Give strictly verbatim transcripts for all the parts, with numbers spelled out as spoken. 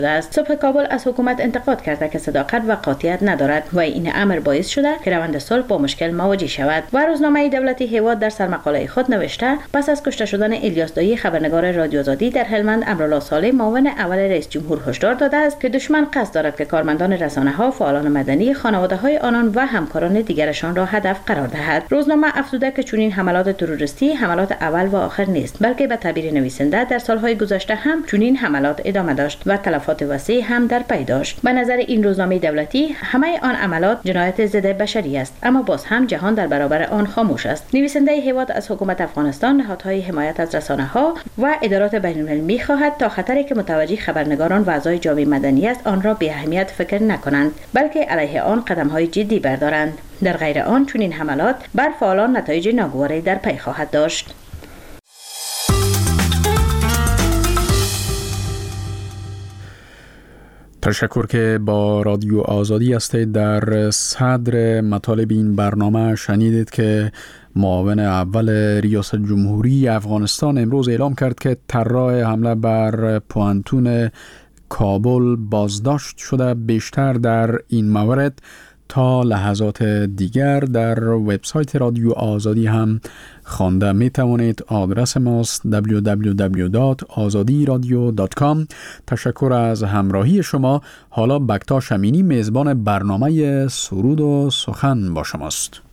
است. صبح کابل از حکومت انتقاد کرده که صداقت و قاطعیت ندارد و این امر باعث شده که روند صلح با مشکل مواجه شود. و روزنامه دولتی هیواد در سرمقاله خود نوشته پس از کشته شدن الیاس دایی خبرنگار رادیو آزادی در هلمند، امرالله صالح معاون اول رئیس جمهور هشدار داده است که دشمن قصد دارد که کارمندان رسانه‌ها، فعالان مدنی، خانواده‌های آنان و همکاران دیگرشان را هدف قرار دهد. روزنامه افزوده که چنین حملات تروریستی حملات اول و آخر نیست، بلکه به تعبیر نویسنده در سالهای گذشته هم چنین حملات ادامه داشت و تلفات وسیع هم در پی داشت. به نظر این روزنامه دولتی همه آن عملات جنایت ضد بشری است، اما باز هم جهان در برابر آن خاموش است. نویسنده هیواد از حکومت افغانستان، نهادهای حمایت از رسانه‌ها و ادارات بین‌المللی می‌خواهد تا خطری که متوجه خبرنگاران و اعضای جامعه مدنی است آن را بی اهمیت فکر نکنند، بلکه علیه آن قدم‌های جدی بردارند. در غیر آن چنین حملات بر فعالان نتایج ناگواری در پی خواهد داشت. تشکر که با رادیو آزادی هستید. در صدر مطالب این برنامه شنیدید که معاون اول ریاست جمهوری افغانستان امروز اعلام کرد که طراح حمله بر پوانتون کابل بازداشت شده. بیشتر در این مورد تا لحظات دیگر در وبسایت رادیو آزادی هم خوانده می توانید. آدرس ماست دبلیو دبلیو دبلیو دات آزادی رادیو دات کام. تشکر از همراهی شما. حالا بکتا شمینی میزبان برنامه سرود و سخن با شماست.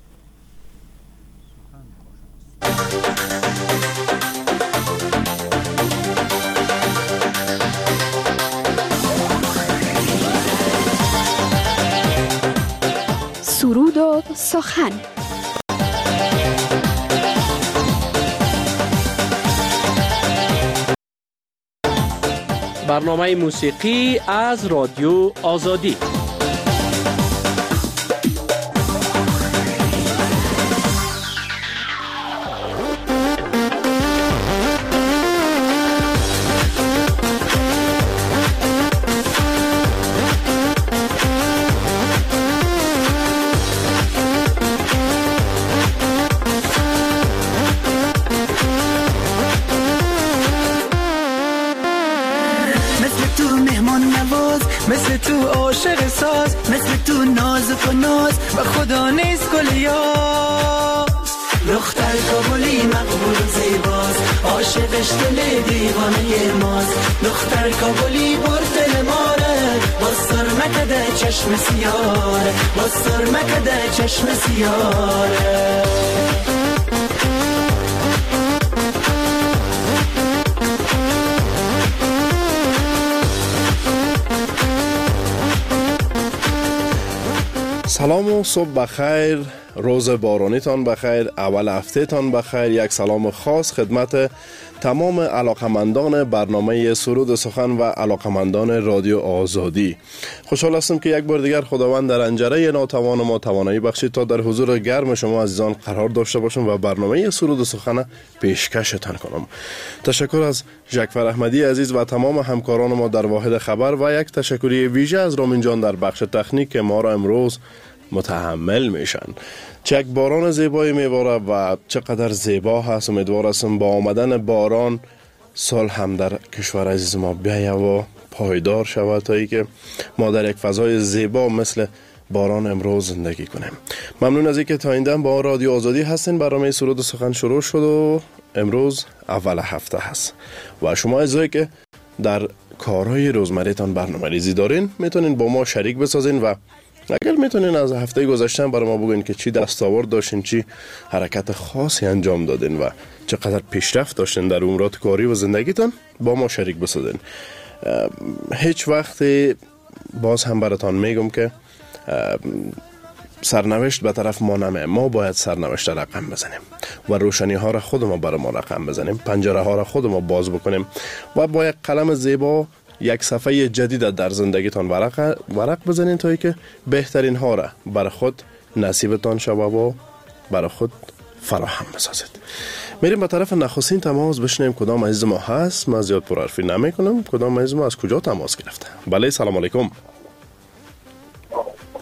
سرود و سخن. برنامه موسیقی از رادیو آزادی. مثل تو عاشق ساز، مثل تو نازک و ناز و خدا نیست کلیاز. دختر کابلی مقبول زیباز، عاشقش دل دیوانه ماست. دختر کابلی بر دل ماره، با سرمکده چشم سیاره، با سرمکده چشم سیاره. سلام و صبح بخیر، روز بارانیتان بخیر، اول هفته تان بخیر. یک سلام خاص خدمت تمام علاقمندان برنامه سرود سخن و علاقمندان رادیو آزادی. خوشحال هستم که یک بار دیگر خداوند در انجره ناتوان ما توانایی بخشید تا در حضور گرم شما عزیزان قرار داشته باشم و برنامه سرود سخن پیشکشتان کنم. تشکر از ژکفر احمدی عزیز و تمام همکاران ما در واحد خبر و یک تشکری ویژه از رامین جان در بخش تکنیک که ما را امروز متحمل میشن. چه یک باران زیبایی میباره و چقدر زیبا هست. امیدوار هستم با آمدن باران سال هم در کشور عزیز ما بیایه و پایدار شود تا ای که ما در یک فضای زیبا مثل باران امروز زندگی کنیم. ممنون از اینکه تا این دم با رادیو آزادی هستین. برنامه سرود سخن شروع شد و امروز اول هفته هست و شما عزیزایی که در کارهای روزمره‌تان برنامه‌ریزی دارین میتونین با ما شریک بسازین و اگر میتونین از هفته گذشته برای ما بگوین که چی دستاورد داشتین، چی حرکت خاصی انجام دادین و چقدر پیشرفت داشتین در امورات کاری و زندگیتان، با ما شریک بسازین. هیچ وقت باز هم براتان میگم که سرنوشت به طرف ما نمیه. ما باید سرنوشت رقم بزنیم و روشنی ها را خود ما برای ما رقم بزنیم، پنجره ها را خود ما باز بکنیم و با یک قلم زیبا یک صفحه جدید در زندگیتان ورق ورق بزنین تا ای که بهترین ها را برای خود نصیبتان شود و برای خود فراهم بسازید. میریم به طرف نخستین تماس بشنیم کدام عزیز ما هست. من زیاد پرحرفی نمی کنم. کدام عزیز ما از کجا تماس گرفته؟ بله سلام علیکم.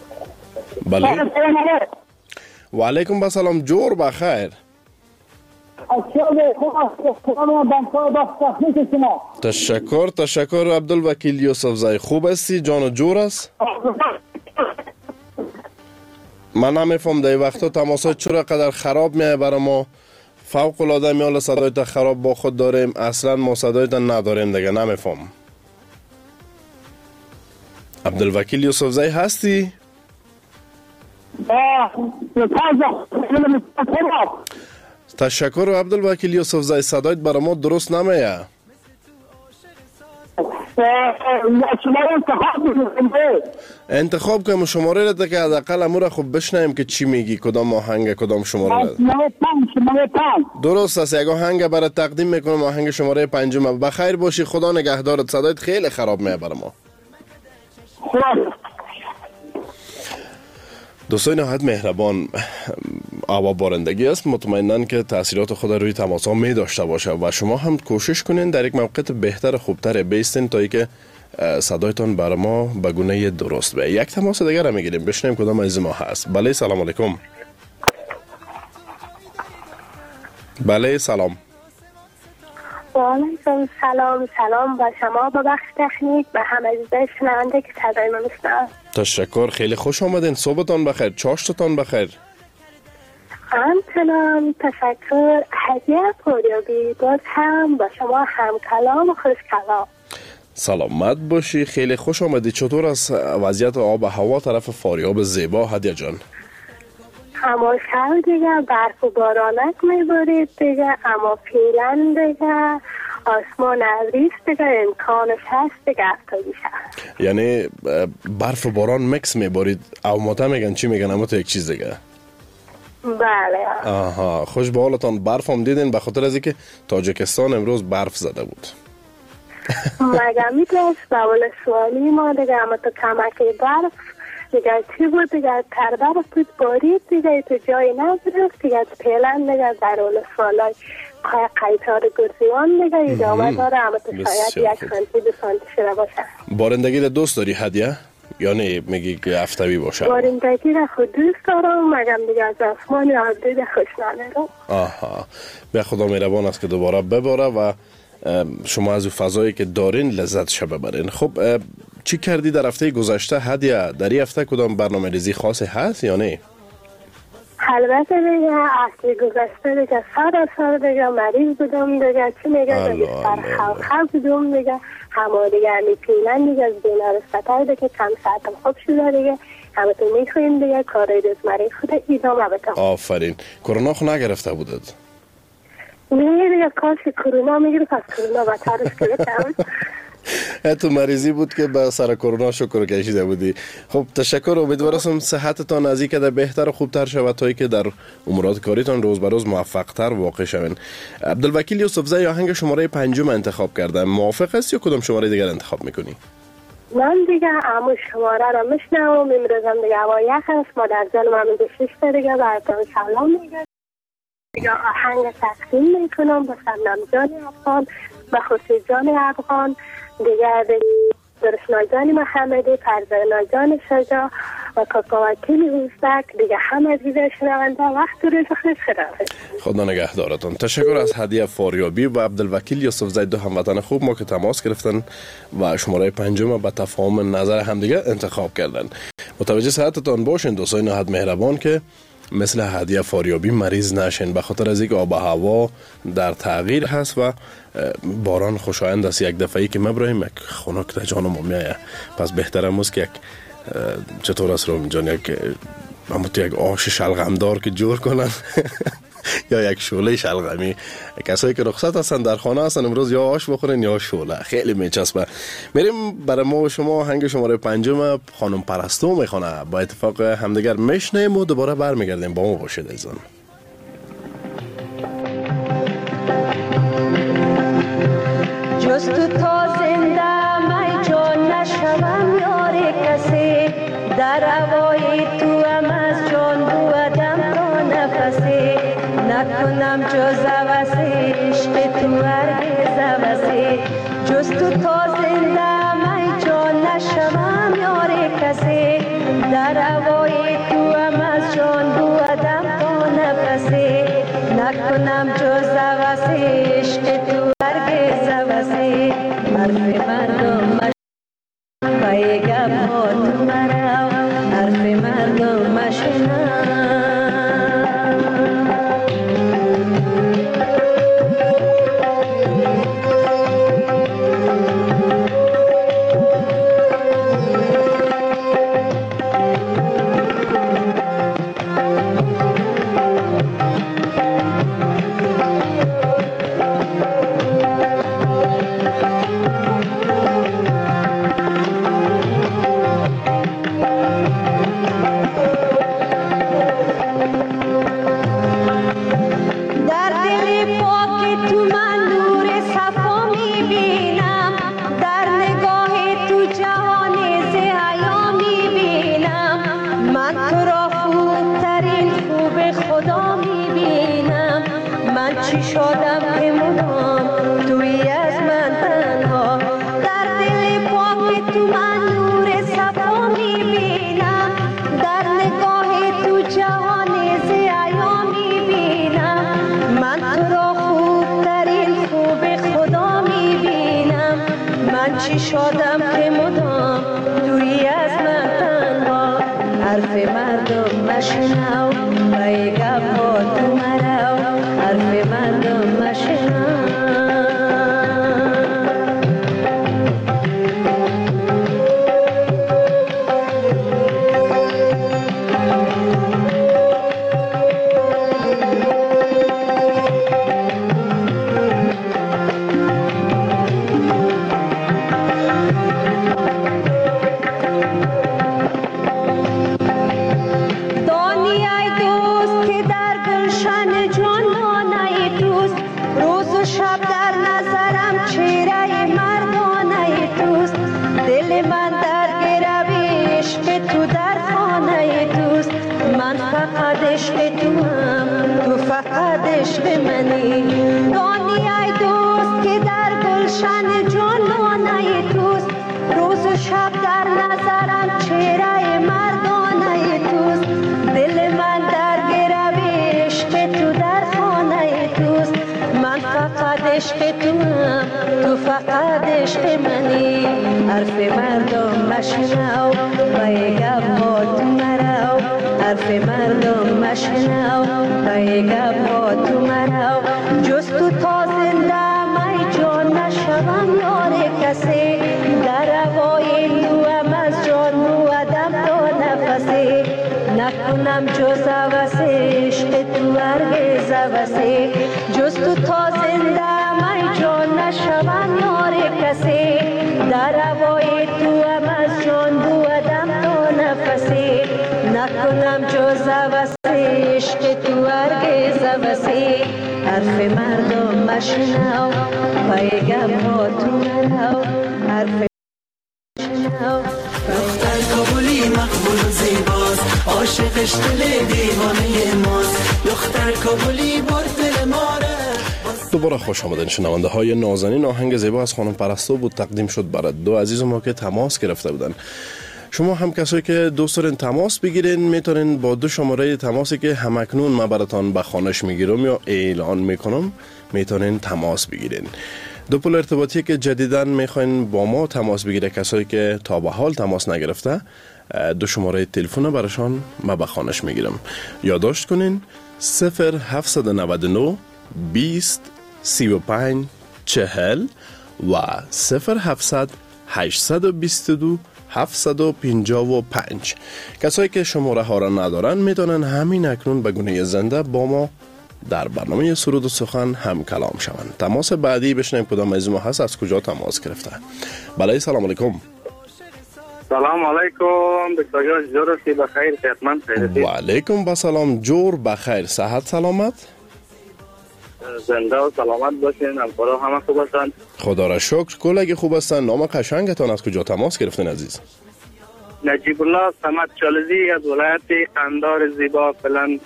بله و علیکم با سلام. جور بخیر. تشکر تشکر عبدالوکیل یوسف زای. خوب هستی؟ جان و جور است؟ من نمیفهم در وقتا تماسای چرا قدر خراب میه برای ما. فوق العاده میال صدایت خراب با خود داریم، اصلا ما صدایت نداریم دیگه. نمیفهم. عبدالوکیل یوسف زای هستی؟ تشکر عبدالوکیل یوسف زای. صدایت برای ما درست نمیه. انتخاب کنم شماره رده که حداقل امور خوب بشنیم که چی میگی، کدام آهنگ کدام شماره رده. درست است. یک آهنگ برای تقدیم میکنم، آهنگ شماره پنجم. بخیر باشی، خدا نگهدارت. صدایت خیلی خراب میه برای ما. دوستان نهایت مهربان، آوا بارندگی است. مطمئناً که تاثیرات خود روی تماس ها می داشته باشه و شما هم کوشش کنین در یک موقعیت بهتر و خوبتر بیستین تا ای که صدایتان برای ما به گونه درست به. یک تماس دیگر هم میگیریم، بشنیم کدام از ما هست. بله سلام علیکم. بله سلام. علیکم سلام. سلام با شما، با بخش تکنیک، به همه عزیزای شنونده که صدای ما میشنوند. تشکر، خیلی خوش آمدین. صبحتان بخیر، چاشتتان بخیر. همچنان تشکر. هدیه فاریابی باز هم با شما هم کلام و خوش کلام. سلامت باشی، خیلی خوش آمدی. چطور است وضعیت آب و هوا طرف فاریاب زیبا هدیه جان؟ اما شب دیگه برف و بارانک میبارید دیگه، اما فعلا دیگه آسمان ابریست دیگه، امکانش هست دیگه افتادی شد. یعنی برف و باران مکس میبارید. او ماتا میگن چی میگن؟ اما تو یک چیز دیگه. بله. آها، خوش به حالتان. برف هم دیدین؟ به خاطر از اینکه تاجیکستان امروز برف زده بود. مگه میتونست بول سوالی ما دیگه، اما تو کمک برف دیگه چی بود دیگه، تر برف بود بارید دیگه، تو جایی نگرفت دیگه. پیلن دیگه در اول سوالای قیتار گرزیان دیگه ادامه داره، اما تو شاید یک سانتی دو سانتی شده باشه. بارندگی رو دوست داری هدیه؟ یا نه میگی که هفتوی باشه؟ بارندگی رو خود دوست دارم، مگم دیگه از آسمان عادی ده خوش ندارم. آها، به خدا مهربان است که دوباره بباره و شما از فضایی که دارین لذت شه ببرین. خب چی کردی در هفته گذشته هدیه؟ در این هفته کدام برنامه ریزی خاصی هست یا نه؟ البته دیگه هفته گذشته دیگه سر سر دیگه مریض بودم دیگه، چی میگه دیگه سر خلخل بودم دیگه، همه دیگه همی پیلن دیگه از بیمارستای دیگه کم ساعتم خوب شده دیگه، همه تو میخویم دیگه کاری روزمره خود ادامه بدم. آفرین. کرونا خو نگرفته بودد؟ نه دیگه کاش کرونا میگیره، پس کرونا بدترش گرفتم. تو مریضی بود که به سر کرونا شکر کشیده بودی. خب تشکر. امیدوارم صحتتان از این که بهتر و خوبتر شود تا اینکه در امورات کاریتان روز به روز موفق‌تر واقع شوین. عبدالوکیل یوسف زای آهنگ شماره پنجم انتخاب کردم. موافق هستی یا کدام شماره دیگر انتخاب میکنی؟ من دیگه همون شماره رو میشنم و میمرزم دیگه هوا یخ هست. ما در جلو من دیگه شش دیگه براتون سلام میگم دیگه. آهنگ تقدیم میکنم به سلام جان افغان، به خصوص جان افغان دیگه، درشنای جان محمدی، فرزانای جان شجا و کاکاوکیل اوزدک دیگه، همه دیگه شنونده وقت روز خوش خداحافظ. خدا نگهدارتان. تشکر از هدیه فاریابی و عبدالوکیل یوسف زای، دو هموطن خوب ما که تماس گرفتن و شماره پنجم به تفاهم نظر همدیگه انتخاب کردن. متوجه صحتتان باشین دوستان نهایت مهربان که مثل هدیه فاریابی مریض نشین، به خاطر از اینکه آب و هوا در تغییر هست و باران خوشایند است. یک دفعه‌ای که مبراهیم یک خنک در جان ما میایه، پس بهتره است که یک چطور است رو جان یک همون یک آش شلغمدار که جور کنن یا یک شعله شلغمی. کسایی که رخصت هستن در خانه هستن امروز یا آش بخورن یا شعله، خیلی میچسبه. میریم برای ما و شما آهنگ شماره پنجم خانم پرستو میخونه. با اتفاق همدیگر میشنیم و دوباره برمیگردیم. با ما باشید ایزان. جز تو تا زنده می جان نشوم یاری کسی، در هوای تو هم از جان بودم تا نفسی، نکنم جز عوضی عشق تو هرگز عوضی. جز تو تا زنده می جان نشوم یاری کسی، در هوای تو هم از جان بودم تا نفسی، نکنم جز پای گپ ها تو مرو حرف مردم مشنو دوباره خوش آمدین شنونده های نازنین. آهنگ زیبا از خانم پرستو بود تقدیم شد برای دو عزیز ما که تماس گرفته بودن. شما هم کسایی که دوست دارین تماس بگیرین میتونین با دو شماره تماسی که همکنون ما براتان به خوانش میگیرم یا اعلان میکنم میتونین تماس بگیرین. دو پل ارتباطی که جدیداً میخواین با ما تماس بگیره کسایی که تا به حال تماس نگرفته، دو شماره تلفن براشان ما به خوانش میگیرم. یادداشت کنین صفر هفت نه نه بیست سی و پنج چهل و صفر هفتصد هشتصد و بیست و دو هفتصد و پنجاه و پنج. کسایی که شماره ها را ندارن میتونن همین اکنون به گونه زنده با ما در برنامه سرود و سخن هم کلام شوند. تماس بعدی بشنیم کدام از ما هست، از کجا تماس گرفته. بله سلام علیکم. سلام علیکم دکتر جان، جور سی بخیر صحتمند خیرتی. و علیکم با سلام، جور بخیر، صحت سلامت، زنده و سلامت باشین. همکارا همه خوب هستند؟ خدا را شکر. کلگی خوب هستن. نام قشنگتان از کجا تماس گرفتین عزیز؟ نجیب الله صمد چالزی از ولایت قندار زیبا، فعلا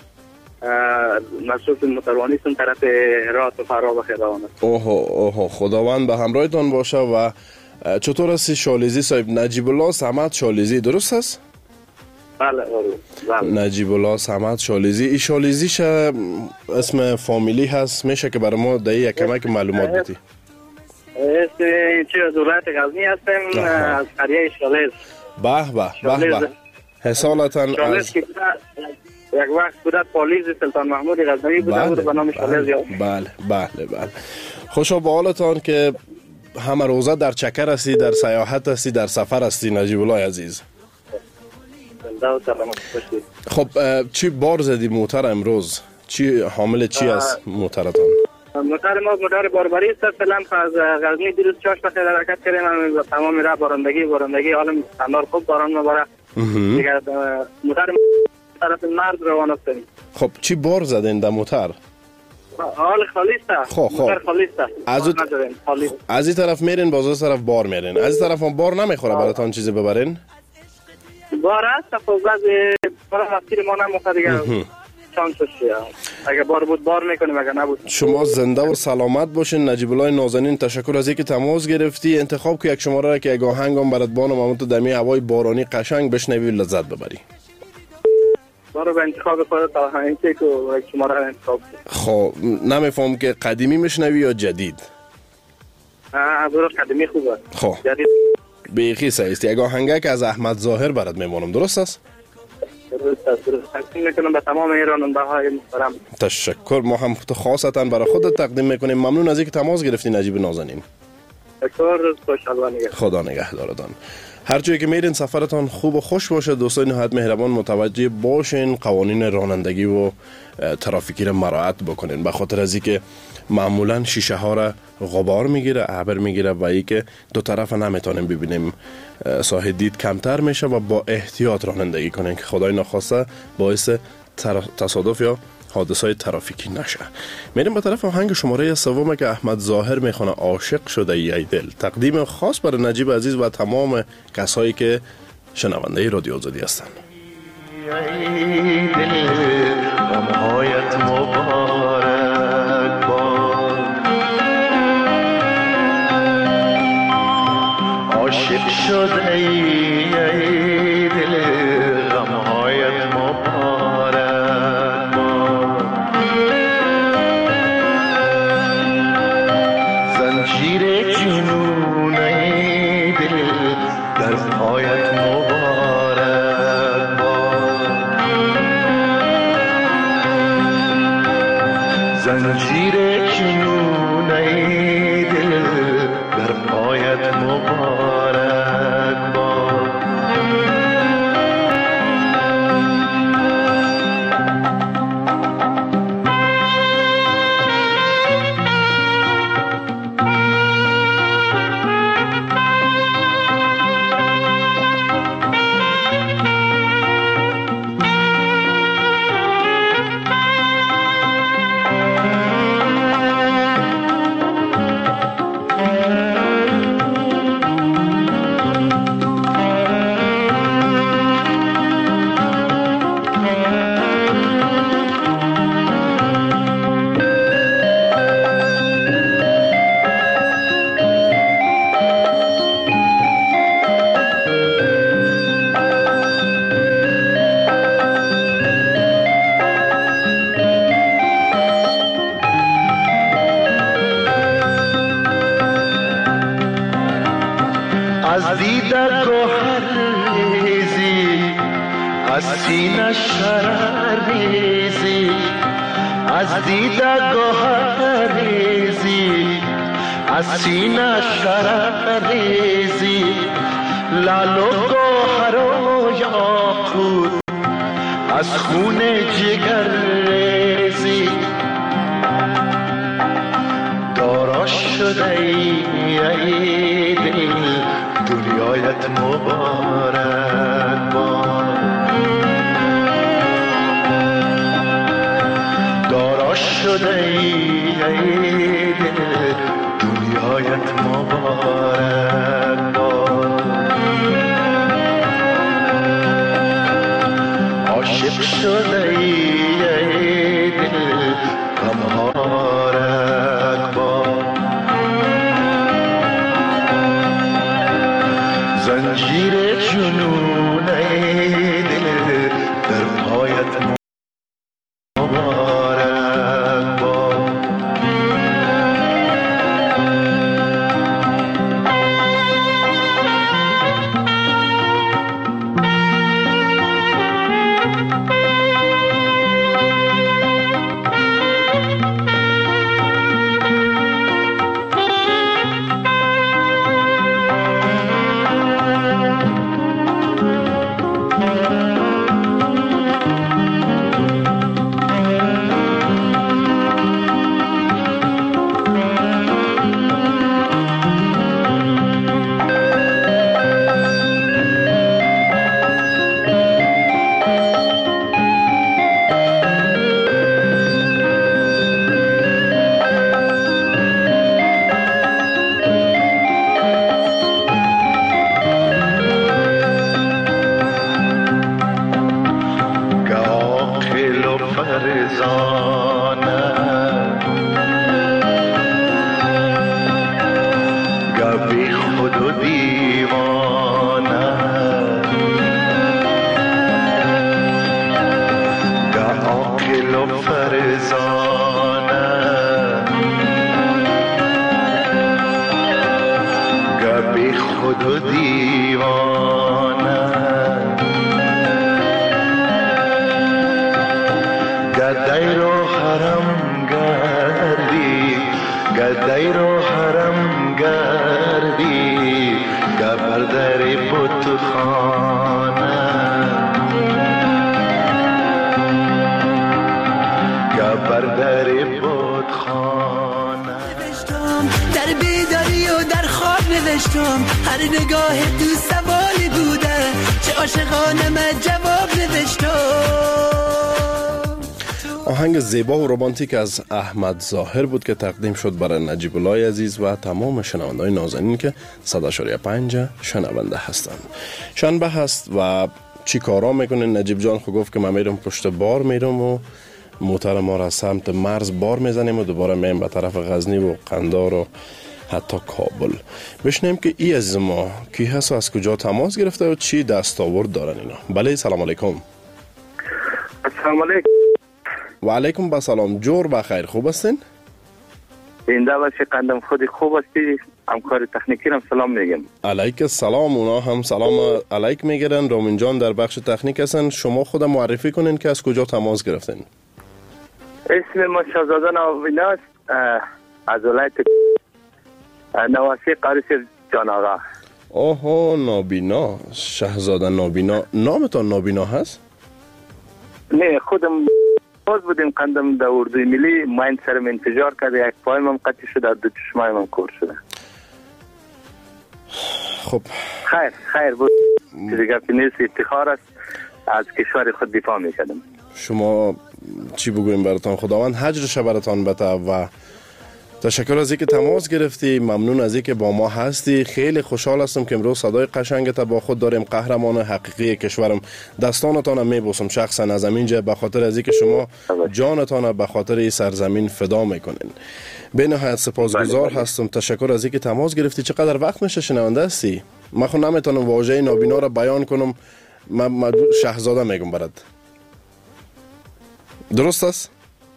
مصروف متروانی سن طرف هرات و فرا و خداوند. اوه اوه خداوند به همراهتان باشه. و چطور هستی شالیزی صاحب؟ نجیب الله صمد شالیزی درست است؟ بله بله. نجیب الله صمد شالیزی، این شالیزیش اسم فامیلی هست، میشه که برای ما دایی یک کمک معلومات بدی؟ اسم چی از ولایت غزنی هستم، از قریه شالز. به به به به. حسالتان شالز که یک وقت بوده پالیز سلطان محمود غزنوی بوده بود به نام شالز. بله بله بله. خوشا به حالتان که همه روزه در چکر هستی، در سیاحت هستی، در سفر هستی نجیب الله عزیز. خب چی بار زدی موتر امروز؟ چی حامل چی است موترتان؟ موتر ما موتر باربری است. فعلا از غزنی دیروز چاش به خیلی حرکت کردیم و تمام راه بارندگی بارندگی حالم اندار خوب باران مبارک دیگه موتر طرف مرد روان هستیم. خب چی بار زدین در موتر؟ حال خالی است. خب خب خالی است. از از این طرف میرین باز از طرف بار میرین. از این طرف هم بار نمیخوره براتون چیزی ببرین؟ بار است. خب بعضی بار مسیر ما نمیخوره دیگه. چانسش اگه بار بود بار میکنیم اگه نبود. شما زنده و سلامت باشین نجیب الله نازنین. تشکر از اینکه تماس گرفتی. انتخاب که یک شماره را که یک آهنگم برات بانم همون تو دمی هوای بارانی قشنگ بشنوی لذت ببری. برو به انتخاب خودت آهنگ که یک شماره را انتخاب. خب نمیفهم که قدیمی میشنوی یا جدید؟ اه برو قدیمی خوبه. خب جدید بیخی سعیستی. یک آهنگ که از احمد ظاهر برات میمونم درست است؟ درست است. تقدیم میکنم به تمام ایراننده های محترم. تشکر. ما هم خاصتا برای خودت تقدیم میکنیم. ممنون از اینکه تماس گرفتی نجیب نازنین. تشکر. خوشحال نگهدار. خدا نگهدارتان. هر جایی که میرین سفرتان خوب و خوش باشه. دوستان نهایت مهربان متوجه باشین قوانین رانندگی و ترافیکی را مراعات بکنین، به خاطر از اینکه معمولا شیشه ها را غبار میگیره، ابر میگیره و ای که دو طرف نمیتونیم ببینیم، ساحه دید کمتر میشه و با احتیاط رانندگی کنین که خدای نخواسته باعث تصادف یا حادثه های ترافیکی نشه. میریم به طرف آهنگ شماره سوم که احمد ظاهر میخونه عاشق شده ای دل. تقدیم خاص برای نجیب عزیز و تمام کسایی که شنونده رادیو آزادی هستند. ای دل غمهایت مبارک باد، عاشق شده ای دل غمهایت مبارک باد، زنجیر جنون ای دل در پایت مبارک باد، زنجیر جنون ای دل در پایت مبارک باد. از دیده گوهر ریزی، از سینه شرر ریزی، از دیده گوهر ریزی، از سینه شرر ریزی، لال و گوهر و یاقوت از خون جگر ریزی، دارا شده ای دل دنیایت مبارک باد، دارا شده ای دل دنیایت مبارک باد، عاشق شده ای دل غمهارک باد، زنجیر جنون ای دل در پایت مبارک باد. بودخانه یا بر در بودخانه در بیداری و در خواب نوشتم هر نگاه تو سوالی بوده چه عاشقانه من جواب نوشتم. آهنگ زیبا و رومانتیک از احمد ظاهر بود که تقدیم شد برای نجیب الله عزیز و تمام شنونده‌های نازنین که صد و پنج شنونده هستند. شنبه هست و چی کارا میکنین؟ نجیب جان خود گفت که من میرم پشت بار میرم و موتر ما را سمت مرز بار میزنیم و دوباره میرم به طرف غزنی و قندار و حتی کابل. بشنیم که ای از ما کی هست و از کجا تماس گرفته و چی دستاورد دارن اینا. بله سلام علیکم. السلام علیکم. و علیکم با سلام. جور بخیر، خوب هستین؟ زنده باشی قندم، خودی خوب هستی؟ همکار تکنیکی هم سلام میگم. علیک السلام. اونا هم سلام علیک میگیرن. رامین جان در بخش تکنیک هستن. شما خود معرفی کنین که از کجا تماس گرفتین. اسم ما شهزاده نابینا است، از ولایت نواسی قاریس جان آقا. اوه نابینا، شهزاده نابینا. نامتان نابینا هست؟ نه، خودم باز بودیم قندم در اردوی ملی ماین سرم انتجار کرده، یک پایم هم قطعی شده، دو چشمایم هم کور شده. خب خیر خیر بود، دیگه که نیست، افتخار است، از کشور خود دفاع میکردم. شما چی بگویم براتان؟ خداوند حجرش براتان بده و تشکر از اینکه تماس گرفتی. ممنون از اینکه با ما هستی. خیلی خوشحال هستم که امروز صدای قشنگت با خود داریم. قهرمان حقیقی کشورم. دستانتان میبوسم شخصا از اینجا به خاطر از اینکه شما جانتان به خاطر این سرزمین فدا میکنین. به نهایت سپاسگزار هستم. تشکر از اینکه تماس گرفتی. چقدر وقت میشه شنونده هستی؟ من خود نمیتونم واژه نابینا را بیان کنم. من شهزاده میگم برات. درست است؟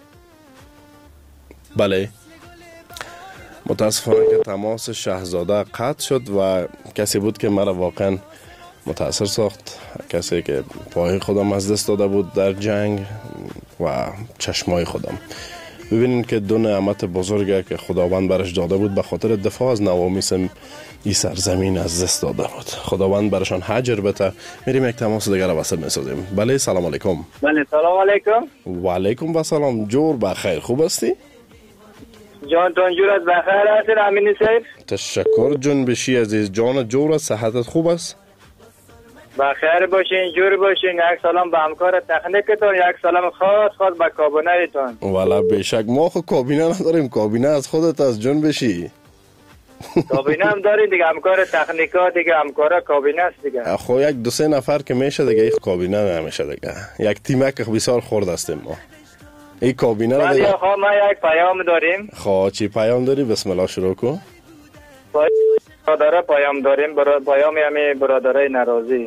بله. متاسفانه که تماس شهزاده قطع شد و کسی بود که مرا واقعا متاثر ساخت. کسی که پای خودم از دست داده بود در جنگ و چشمای خودم. ببینین که دو نعمت بزرگه که خداوند برش داده بود به خاطر دفاع از نوامیس این سرزمین از دست داده بود. خداوند برشان حجر بده. میریم یک تماس دیگر را وصل میسازیم. بله سلام علیکم. بله سلام علیکم. و علیکم و سلام. جور بخیر، خوب هستی؟ جان تان جور از بخیر هستین امینی صاحب؟ تشکر جون بشی عزیز. جان جور، صحتت خوب است؟ بخیر باشین، جور باشین. یک سلام به همکار تکنیکتون، یک سلام خاص خاص به کابینه‌تون. والا بیشک ما خود کابینه نداریم. کابینه از خودت از جون بشی. کابینه هم دارین دیگه، همکار تکنیکا دیگه، همکارا کابینه است دیگه. خب یک دو سه نفر که میشه دیگه، این کابینه نمیشه دیگه. یک تیمک بسیار خرد هستیم ما. این کابینه رو دیگه. خب ما یک پیام داریم. خب چی پیام داری؟ بسم الله شروع کن. برادر پیام داریم، برا... پیام همه برادرای ناراضی.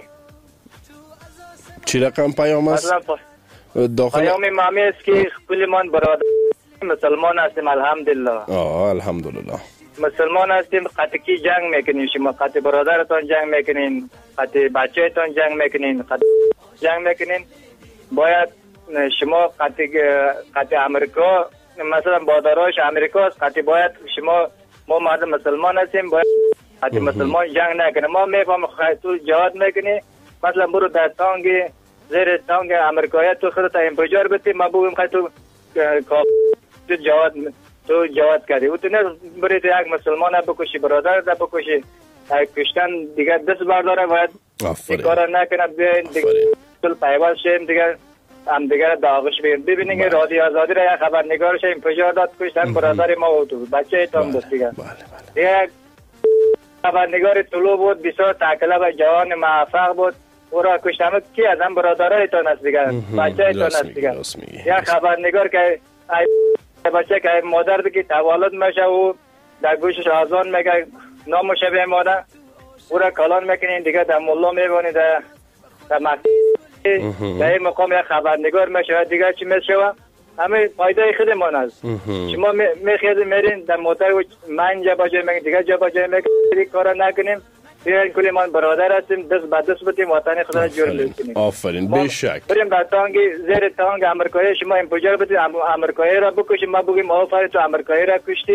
چی رقم پیام است؟ داخل پیام مامی است که خپلمان برادر مسلمان هستیم الحمدلله. آه الحمدلله. مسلمان هستیم، قطعی جنگ میکنیم. شما قطع برادرتون جنگ میکنین، قطع بچه‌تون جنگ میکنین، قطع جنگ میکنین. باید شما قطع قطع امریکا مثلا بادراش امریکا است، قطع باید شما ما مردم مسلمان هستیم، باید قطع مسلمان جنگ نکنه. ما میفهم خیلی جهاد میکنی، مثلا برو در تانگ زیر تانگ امریکایی تو خودت انفجار بده، ما بگیم خیلی تو تو جهاد تو جهاد کردی. او تو نه برید یک مسلمان بکشی، برادر ده بکشی، کشتن دیگه دست برداره، باید این کار نکنه. بیاین دیگه پیوست شیم دیگه، هم دیگر داغش بگیم. ببینید که رادیو آزادی را یک خبرنگارش انفجار داد، کشتن برادر ما و تو بچه تام بود دیگه. یک خبرنگار طلوع بود، بسیار تکله و جوان موفق بود، او را کشتن. کی از هم برادرای تان است دیگه، بچه تان است دیگه. یک خبرنگار که بچه که مادر دیگه تولد میشه و در گوشش آزان میگه نام شبیه مادر، او را کلان میکنین دیگه، در مولا میبونی در در در این مقام یک خبرنگار میشه دیگه. چی میشه؟ همه فایده خودمان است. شما میخیزی میرین در موتر و من جا با جای میگن دیگه جا با جای میگن، کارا نکنیم. بیاین کلی من برادر هستیم، دست به دست بتیم، وطن خود را جور بکنیم. آفرین بیشک. بریم در تانگ زیر تانگ امریکایی شما انفجار بدید، امریکایی را بکشیم، ما بگیم آفرین تو امریکایی را کشتی،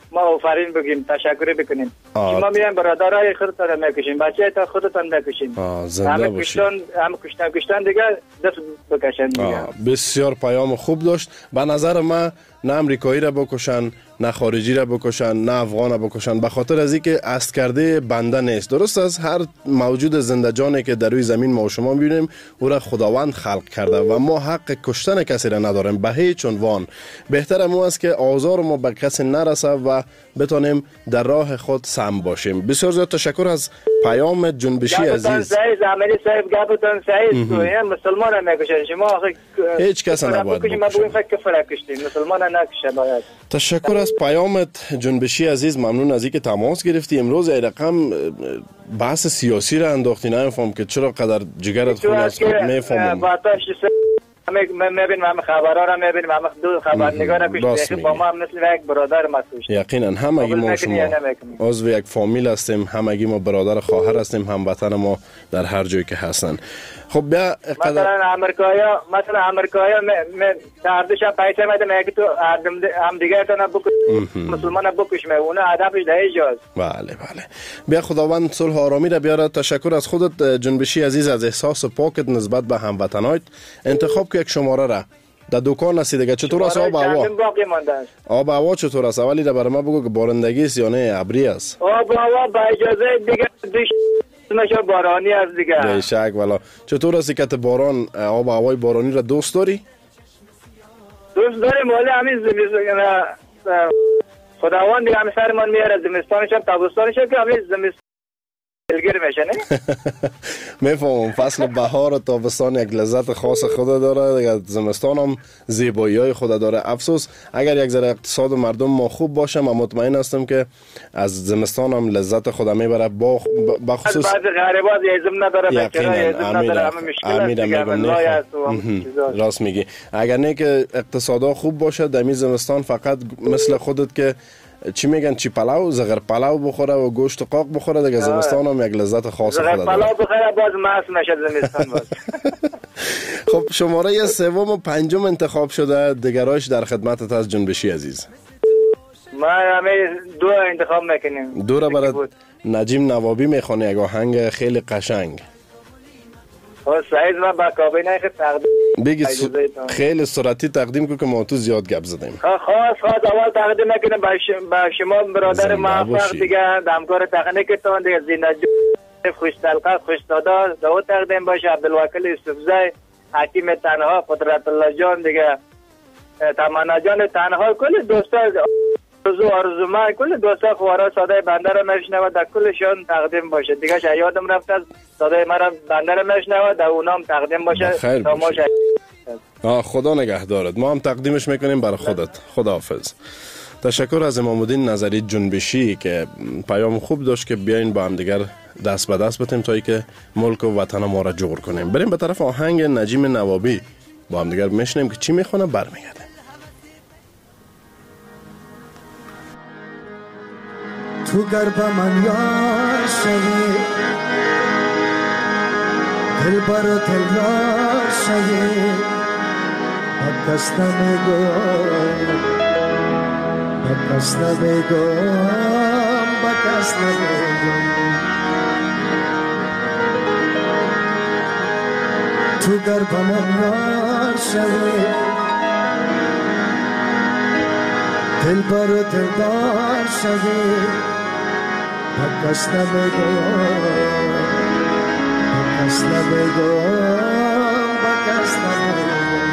ما آفرین بگیم، تشکر بکنیم. شما میایم برادرای خودتان میکشین، بچه تا خودتان میکشین. زنده باشین. همه کشتن کشتن دیگه دست بکشن دیگه. بسیار پیام خوب داشت. به نظر من نه امریکایی را بکشن، نه خارجی را بکشن، نه افغان را بکشن، به خاطر از اینکه است کرده بنده نیست. درست از هر موجود زنده جانی که در روی زمین ما و شما میبینیم او را خداوند خلق کرده و ما حق کشتن کسی را نداریم به هیچ عنوان. بهتر مو است که آزار ما به کسی نرسه و بتونیم در راه خود سم باشیم. بسیار زیاد تشکر از پیام جنبشی عزیز. سعید عملی صاحب گپتون سعید تو مسلمان هم میکشن، شما هیچ کس نباید بکشین. ما بگیم فکر کفر کشتین، مسلمان نکشه باید. تشکر از پیامت جنبشی عزیز، ممنون از اینکه تماس گرفتی. امروز این رقم بحث سیاسی را انداختی، نمیفهم که چرا قدر جگرت خون است. میفهمم میبینیم همه خبرها را میبینیم، همه دو خبرنگار را کشتی با ما هم مثل یک برادر ما کشتی. یقینا همگی ما شما عضو یک فامیل هستیم، همگی ما برادر خواهر هستیم، هموطن ما در هر جایی که هستن. خب بیا مثلا امریکایا مثلا امریکایا تردش پیسه میدن میگه تو هم دیگه تا نبکش مسلمان بکش می اون هدفش ده ایجاز. بله بله. بیا خداوند صلح و آرامی را بیاره. تشکر از خودت جنبشی عزیز، از احساس پاکت نسبت به هموطنایت. انتخاب که یک شماره را در دکان هستی دیگه. چطور است آب هوا؟ آب هوا چطور است؟ اولی را برای ما بگو که بارندگی است یا نه ابری است؟ آب هوا با اجازه دیگه دیش نشه بارانی است دیگه. به شک والا. چطور است که باران آب هوای بارانی را دوست داری؟ دوست داریم ولی همین زمستان خداوند دیگه همین سرمان میاره، زمستانش هم تابستانش هم که همین زمستان دلگیر میشه نه؟ میفهمم. فصل بهار و تابستان یک لذت خاص خود داره دیگه، زمستان هم زیبایی های خود داره. افسوس اگر یک ذره اقتصاد مردم ما خوب باشه، من مطمئن هستم که از زمستان هم لذت خود میبره. با بخصوص بعضی غریبات یزم نداره، بچه‌ها یزم نداره، همه مشکل است. راست میگی. اگر نه که اقتصادا خوب باشه دمی زمستان فقط مثل خودت که چی میگن چی پلاو زغر پلاو بخوره و گوشت قاق بخوره دیگه، زمستان هم یک لذت خاص خود داره. زغر پلاو بخوره باز مست میشه زمستان باز. خب شماره سوم و پنجم انتخاب شده، دیگرایش در خدمتت از جنبشی عزیز. ما همه دو انتخاب میکنیم. دو را برای نجیم نوابی میخونه، یک آهنگ خیلی قشنگ. سعید من با کابینه خیلی تقدیم بگی خیلی سرعتی تقدیم کن که ما تو زیاد گپ زدیم. خاص خاص اول تقدیم میکنم با شما برادر موفق دیگه، همکار تکنیکتون دیگه، زینجو خوش تلقا خوش دادا دو تقدیم باشه، عبدالوکیل یوسفزی، حکیم تنها، قدرت الله جان دیگه، تمنا جان تنها، کل دوستان آرزو آرزو من کل دوستا خوارا صدای بنده را میشنوه، در کلشان تقدیم باشه دیگه. شاید رفت از صدای مرا بنده را میشنوه، در اونام تقدیم باشه تا ما شاید. خدا نگهدارت. ما هم تقدیمش میکنیم برای خودت. خداحافظ. تشکر از امام الدین نظری جنبشی که پیام خوب داشت که بیاین با هم دیگر دست به دست بتیم تا که ملک و وطن ما را جور کنیم. بریم به طرف آهنگ نجیم نوابی با هم دیگر میشنیم که چی میخونه برمیگردیم. تو گرب من یار شوی دل برا دل یار شوی بکس نمیگم بکس نمیگم بکس نمیگم تو گرب من یار شوی دل برا دل دار شوی بکس نمیگم بکس نمیگم بکس نمیگم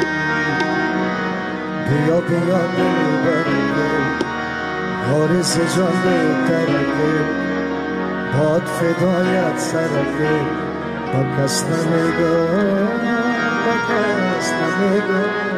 بیا بیا دل برگه آرز جان بهترکه باد فدایت سرکه بکس نمیگم بکس نمیگم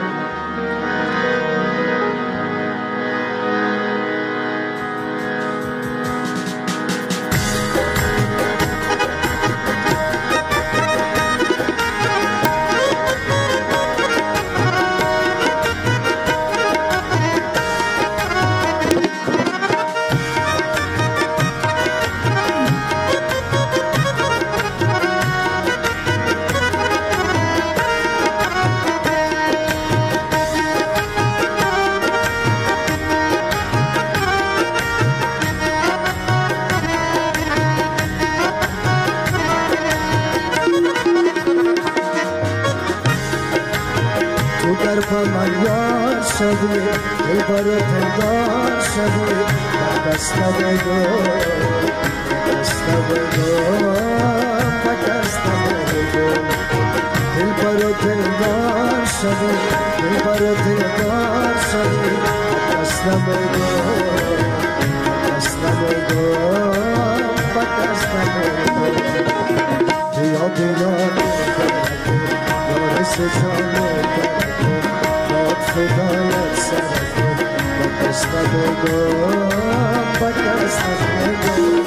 با من یار شدی دل برو تندار شدی دست بگو دست بگو دست بگو دل برو تندار شدی دل برو تندار شدی دست بگو دست بگو دست بگو بیا بیا یار سجانه داد فدایت سر با دست بگو با دست بگو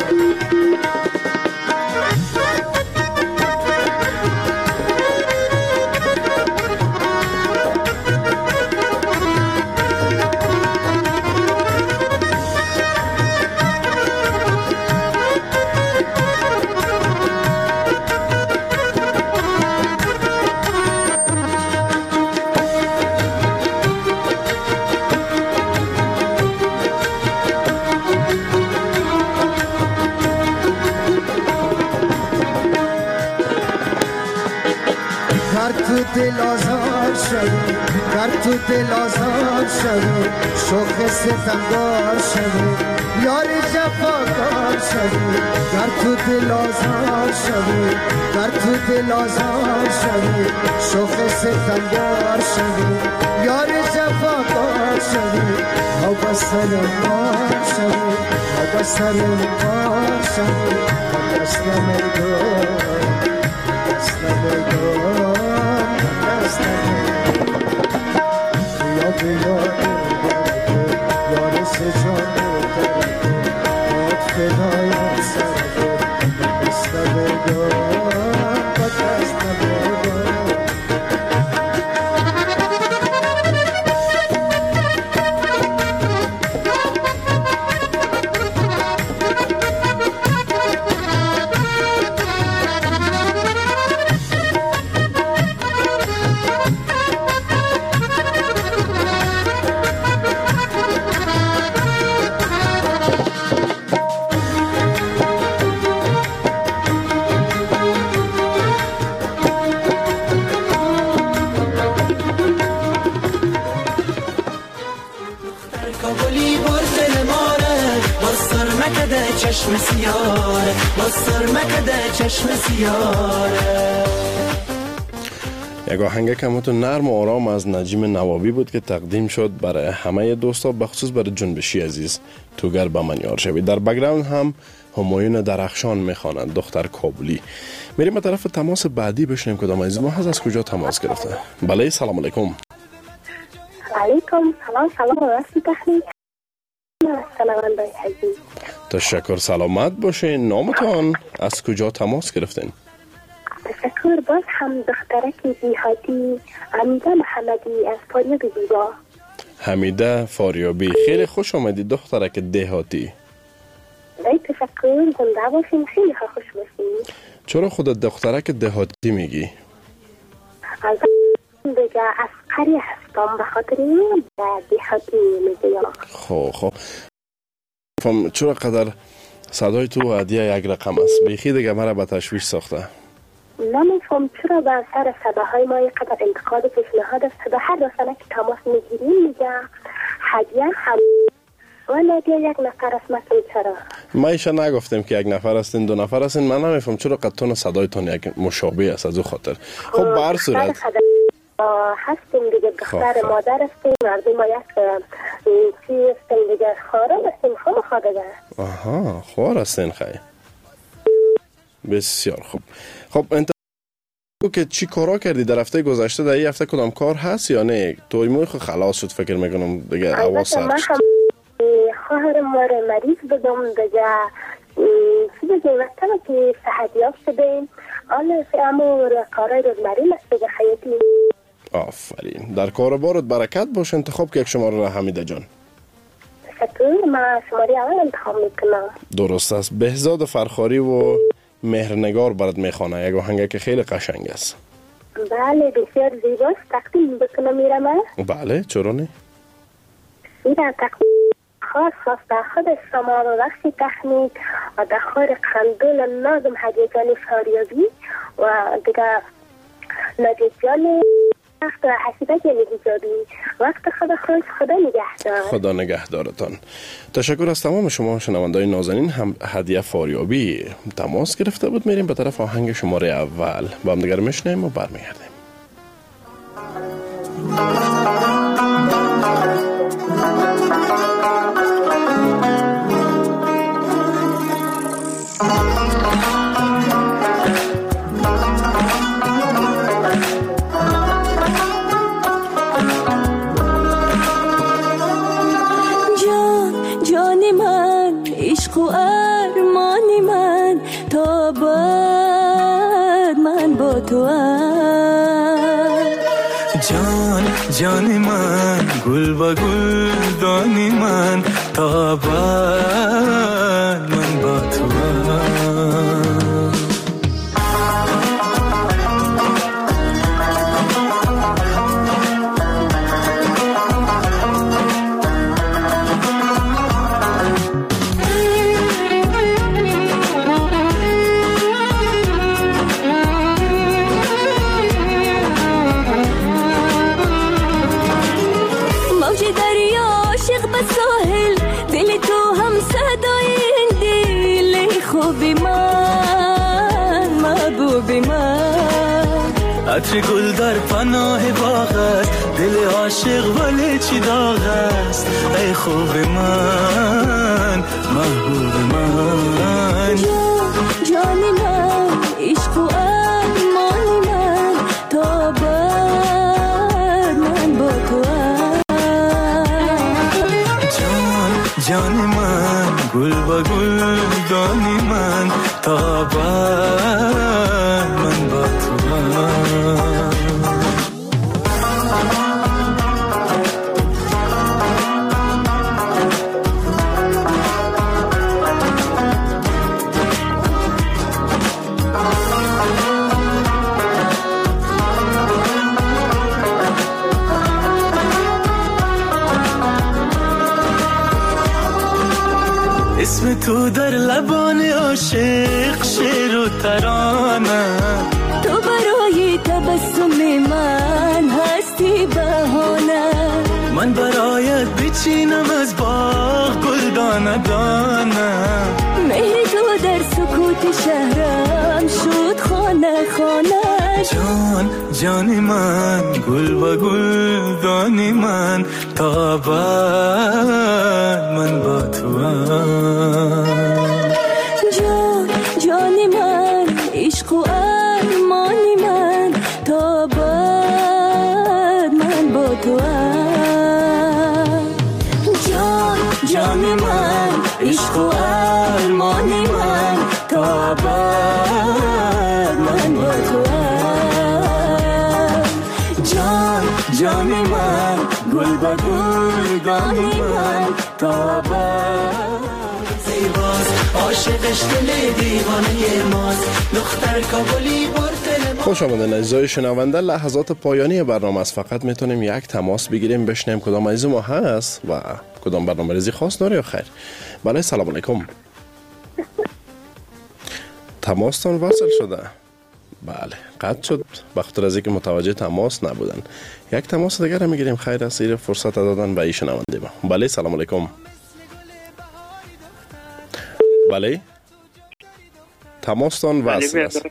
دل آزار شدی گر تو دل آزار شدی شوخ ستمگار شدی یار جفاکار شدی گر تو دل آزار شدی گر تو دل آزار شدی شوخ ستمگار شدی یار جفاکار شدی او بسر مار شدی او بسر مار شدی دست نمیگو دست نمیگو بیا بیا یار سجانه داد فدایت سر دست بگو با دست بگو چشم سیاره با سرمکده چشم سیاره. یک آهنگ کمتون نرم و آرام از نجیم نوابی بود که تقدیم شد برای همه دوستا، بخصوص برای جنبشی عزیز توگر با من یار شوید. در بک‌گراند هم همایون درخشان میخوانند، دختر کابلی. میریم به طرف تماس بعدی بشنیم کدام عزیز ما هست، از کجا تماس گرفته. بله سلام علیکم. علیکم سلام. سلام راستی تحلیل سلامنده عزیز. تشکر، سلامت باشین. نامتان از کجا تماس گرفتین؟ تشکر. باز هم دخترک دیهاتی حمیده محمدی از فاریابی زیبا. حمیده فاریابی، خیلی خوش آمدید دخترک دیهاتی. بای تشکر، زنده باشین، خیلی خوش باشین. چرا خودت دخترک دیهاتی میگی؟ از دیگه از قریه هستم، به خاطر این دیهاتی میگیم. خب خب فهم چرا قدر صدای تو عادیه یک رقم است، بیخی دیگه مرا به تشویش ساخته. نمیفهم چرا به سر صداهای ما یک قدر انتقاد و پیشنهاد است. به هر رسانه که تماس میگیریم میگه هدیه هم ولی یک نفر است. مثلا چرا ما ایشا نگفتیم که یک نفر هستین دو نفر هستین. من نمیفهم چرا قد تون صدایتون یک مشابه است. از او خاطر خب به هر صورت هستیم دیگه، دختر مادر هستیم، مردم ما یک چی هستیم دیگه، خاره هستیم. خب خواهده دیگه. آها خوار هستین. خیلی بسیار خوب. خب انت که چی کارا کردی در هفته گذشته؟ در این هفته کدام کار هست یا نه؟ توی موی خود خلاص شد فکر میکنم دیگه هوا سرد شد. خواهرم ما رو مریض بدم دیگه، چی دیگه وقتا که صحت یافت شدیم. حالا امور کارای روزمری است دیگه خیاطی. آفرین، در کار بارت برکت باشه. انتخاب که یک شماره را حمیده جان. تشکر. من شماره اول انتخاب میکنم. درست است. بهزاد فرخاری و مهرنگار برات میخوانه یک آهنگ که خیلی قشنگ است. بله بسیار زیباست. تقدیم بکنم میرم. بله چرا نه؟ میرم تقدیم خاص خاص در خود شما و وقتی تخنیک و در خور خندول نازم حدیقان فاریابی و دیگه نجیب جان وقت حسیده که میگذاری وقت خدا خوش. خدا نگهدار. خدا نگهدارتان. تشکر از تمام شما شنونده‌های نازنین. هم هدیه فاریابی تماس گرفته بود. میریم به طرف آهنگ شماره اول با هم دیگر میشنیم و برمیگردیم. جان جان من گل با گل دانی من تا بعد من با تو عطر گل در پناه باغ است دل عاشق ولی چی داغ است ای خوب من محبوب من جان من عشق و ارمان من تا بعد من با تو جان جان من گل با گل دانی من تا بعد من با تو اسم تو در لبان عاشق شعر و ترانه تو برای تبسم من هستی بهانه من برایت بچینم از باغ گل دانه دانه مهر تو در سکوت شهرم شد خانه خانه جان جان من گل و گل دانی من تا بعد من با تو جان جان من عشق و ارمان من تا بعد من با تو جان جان من عشق و ارمان من تا بعد من با تو جان جان من گل با گل دانی من تا بعد عاشقش دل دیوانه ماست دختر کابلی برد. خوش آمدین عزیزای شنونده. لحظات پایانی برنامه است. فقط میتونیم یک تماس بگیریم بشنیم کدام عزیز ما هست و کدام برنامه ریزی خاص داره یا خیر. بله سلام علیکم. تماستان وصل شده. بله قطع شد بخاطر از اینکه متوجه تماس نبودن. یک تماس دیگر میگیریم. خیر است این فرصت دادن به این شنونده ما. بله سلام علیکم. بله تماستان وصل است.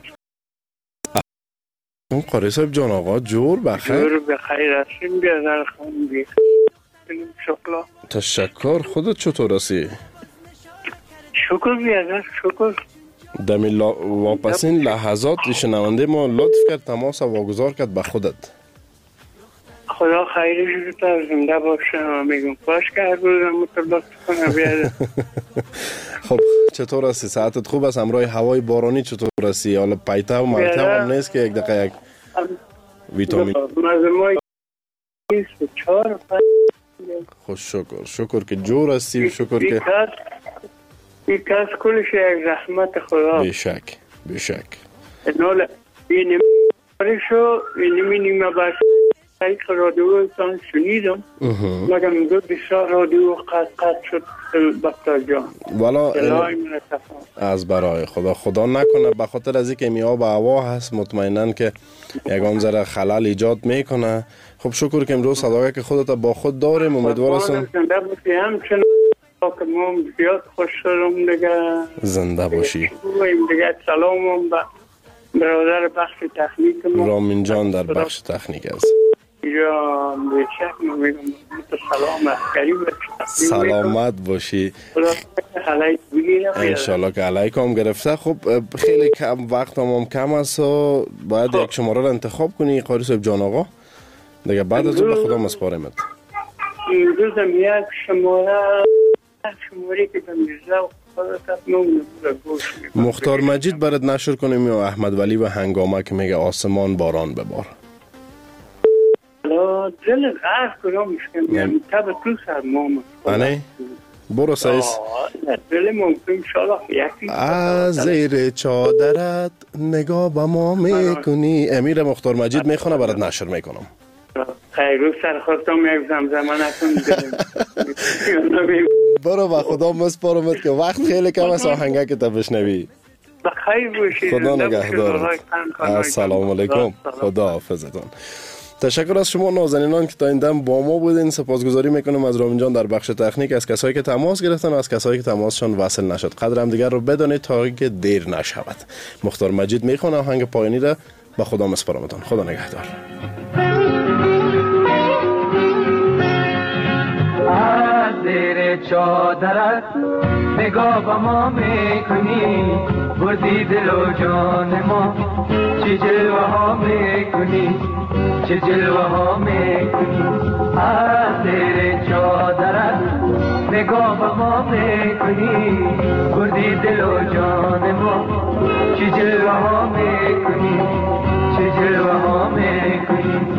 اون قاری صاحب جان آقا جور بخیر. جور بخیر هستیم بیادر خانم بی شکلا. تشکر. خودت چطور هستی؟ شکر بیادر شکر. دمی لا... واپسین لحظات شنونده ما لطف کرد تماس واگذار کرد به خودت. خدا خیرش رو تا زنده باشه میگم باش که هر روز مطلق کنه بیادر. خب چطور هستی؟ ساعتت خوب است؟ همراه هوای بارانی چطور هستی؟ حالا پیته و مرته هم نیست که یک دقیقه یک ویتامین مزمای بیست و چهار خوش شکر شکر که جور هستی و شکر که این کس کلش یک رحمت خدا. بشک بشک نال این نیمه شو این نیمه نیمه باش طریق رادیوتان شنیدم مگر میگه بسیار رادیو قطع قطع شد بختر جان والا از برای خدا خدا نکنه به خاطر از اینکه می آب هوا هست مطمئنن که یگان ذره خلل ایجاد میکنه. خب شکر که امروز صداقه که خودت با خود داریم امیدوار هستم همچنان که ما زیاد خوش شدم دیگه زنده باشی دیگه سلامم به برادر بخش تکنیک ما رامین جان در بخش تکنیک است یا بیشک میگم سلام عسکری سلامت باشی علیک بگیرم انشالله که علیکم گرفته. خب خیلی کم وقت هم کم است و باید یک شماره رو انتخاب کنی قاری صاحب جان آقا دیگه بعد از اون به خدا مسپارمت. امروزم یک شماره شماره که به میرزا مختار مجید برات نشر کنیم یا احمد ولی و هنگامه که میگه آسمان باران ببار. لا دل غرق کنم مشکل تب تو سر ماما آنه برو سایس دل ممکن شالا یکی از زیر چادرت نگاه با ما میکنی. امیر مختار مجید میخونه برات نشر میکنم. خیرو سر خواستم یک زمزمه نکن برو با خدا مسپارمت که وقت خیلی کم است آهنگه که تا بشنوی. بخیر باشید. خدا نگهدارت. السلام علیکم. خدا حافظتون. تشکر از شما نازنینان که تا این دم با ما بودین. سپاسگزاری میکنم از رامین جان در بخش تکنیک، از کسایی که تماس گرفتن و از کسایی که تماسشان وصل نشد. قدرم دیگر رو بدانید تا که دیر نشود. مختار مجید میخونه آهنگ پایانی را. با خدا مسپارمتون. خدا نگهدار. از زیر چادرت نگاه با ما میکنی بردی دل و جان ما چه جلوه ها میکنی چه جلوه ها میکنی. از زیر چادرت نگاه با ما میکنی بردی دل و جان ما چه جلوه ها میکنی چه جلوه ها میکنی.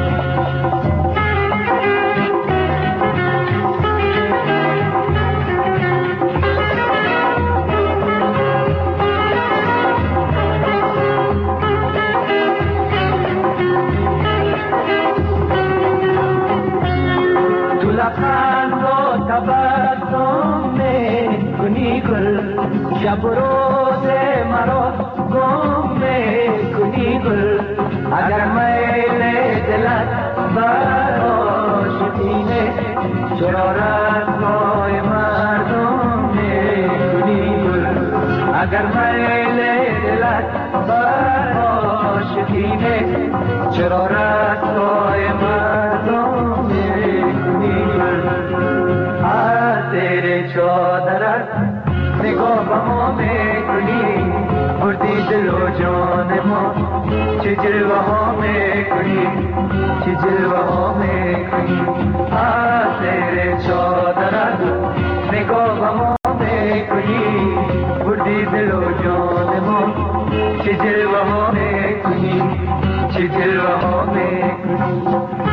لبخند و تبسم میکنی گل شب و روز مرا گم میکنی گل. اگر میل دلت بر آشتینه چرا رسوای مردم میکنی گل. اگر میل دلت بر آشتینه چرا رسوای مردم چادرت نگاه با ما میکنی بردی دل و جان ما چه جلوه ها میکنی چه جلوه ها میکنی. از زیر چادرت نگاه با ما میکنی بردی دل و جان ما چه جلوه ها میکنی چه جلوه ها میکنی.